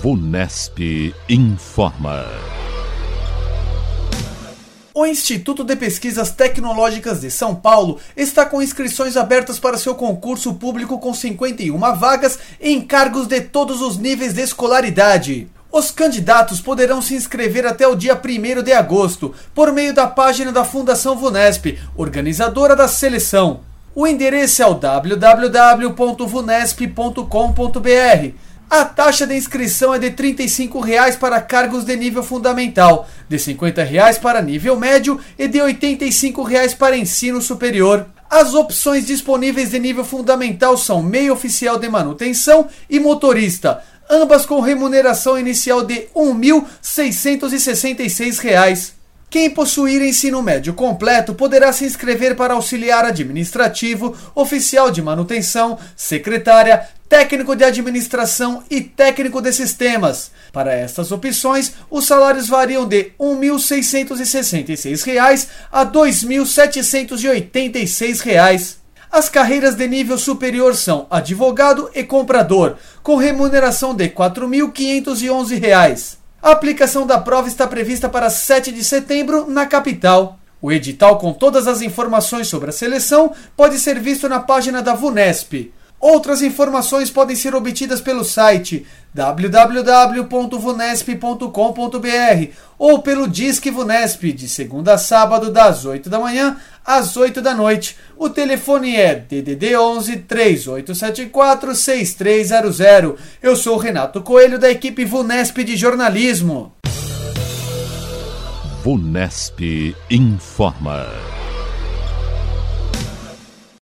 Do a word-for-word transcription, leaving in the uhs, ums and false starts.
VUNESP informa. O Instituto de Pesquisas Tecnológicas de São Paulo está com inscrições abertas para seu concurso público com cinquenta e uma vagas em cargos de todos os níveis de escolaridade. Os candidatos poderão se inscrever até o dia primeiro de agosto, por meio da página da Fundação VUNESP, organizadora da seleção. O endereço é o w w w ponto vunesp ponto com ponto b r. A taxa de inscrição é de trinta e cinco reais para cargos de nível fundamental, de cinquenta reais para nível médio e de oitenta e cinco reais para ensino superior. As opções disponíveis de nível fundamental são meio oficial de manutenção e motorista, ambas com remuneração inicial de um mil seiscentos e sessenta e seis reais. Quem possuir ensino médio completo poderá se inscrever para auxiliar administrativo, oficial de manutenção, secretária, técnico de administração e técnico de sistemas. Para estas opções, os salários variam de um mil seiscentos e sessenta e seis reais a dois mil setecentos e oitenta e seis reais. As carreiras de nível superior são advogado e comprador, com remuneração de quatro mil quinhentos e onze reais. A aplicação da prova está prevista para sete de setembro na capital. O edital com todas as informações sobre a seleção pode ser visto na página da VUNESP. Outras informações podem ser obtidas pelo site w w w ponto vunesp ponto com ponto b r ou pelo Disque VUNESP, de segunda a sábado, das oito da manhã às oito da noite. O telefone é D D D onze, três oito sete quatro, seis três zero zero. Eu sou o Renato Coelho, da equipe VUNESP de jornalismo. VUNESP informa.